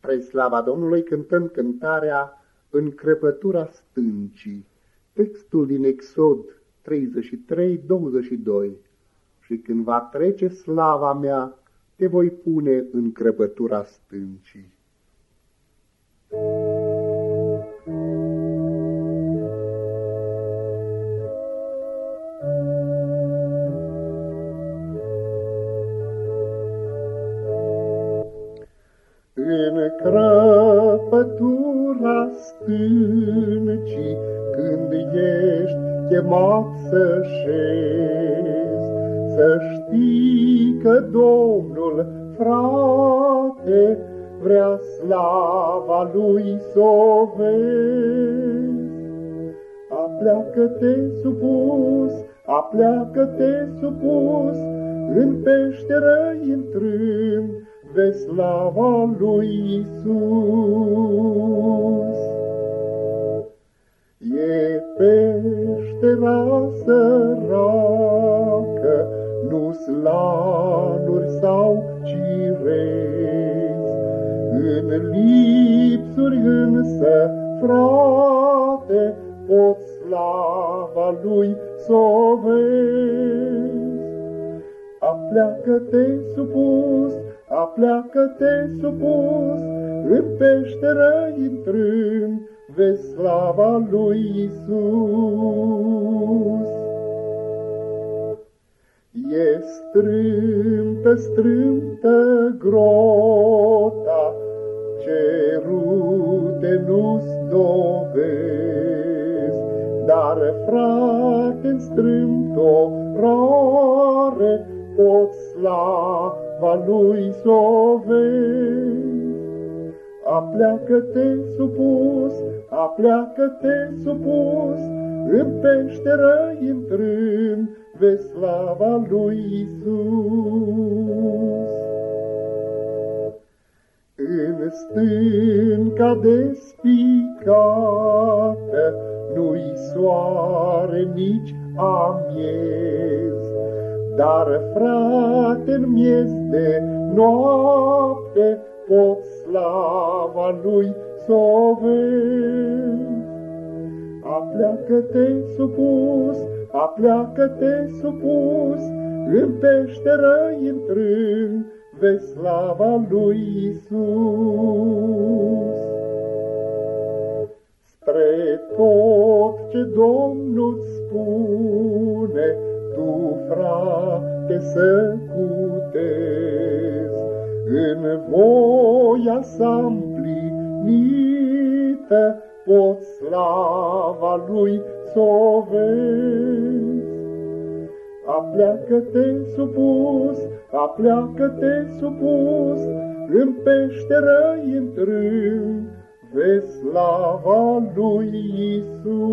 Spre slava Domnului cântăm cântarea În crăpătura stâncii, textul din Exod 33:22. Și când va trece slava mea, te voi pune în crăpătura stâncii. În crăpătura stâncii, când ești chemat să șezi, să știi că Domnul, frate, vrea slava Lui s-o vezi. Apleacă-te supus, apleacă-te supus, în peșteră intrând, vezi slava lui Iisus. E peștera săracă, nu-s lanuri sau cirezi, în lipsuri însă, frate, poți slava lui s-o vezi. Apleacă-te supus, apleacă-te supus, în peșteră intrând, vezi slava lui Iisus. E strâmtă, strâmtă grota, cerute nu-ți dovezi, dar, frate-n strâmtorare, poți slava lui s-o vezi. Apleacă-te supus, apleacă-te supus, în peșteră intrând, vezi slava lui Iisus. În stânca despicată, nu-i soare nici amiez, dar, frate, în miez de noapte, poți slava lui s-o vezi. Apleacă-te supus, apleacă-te supus, în peșteră intrând, vezi slava lui Iisus. Spre tot ce Domnul-ți spune, tu, frate, să cutezi, în voia sa împlinită, poți slava lui s-o vezi. Apleacă-te supus, apleacă-te supus, în peșteră intrând, vezi slava lui Iisus.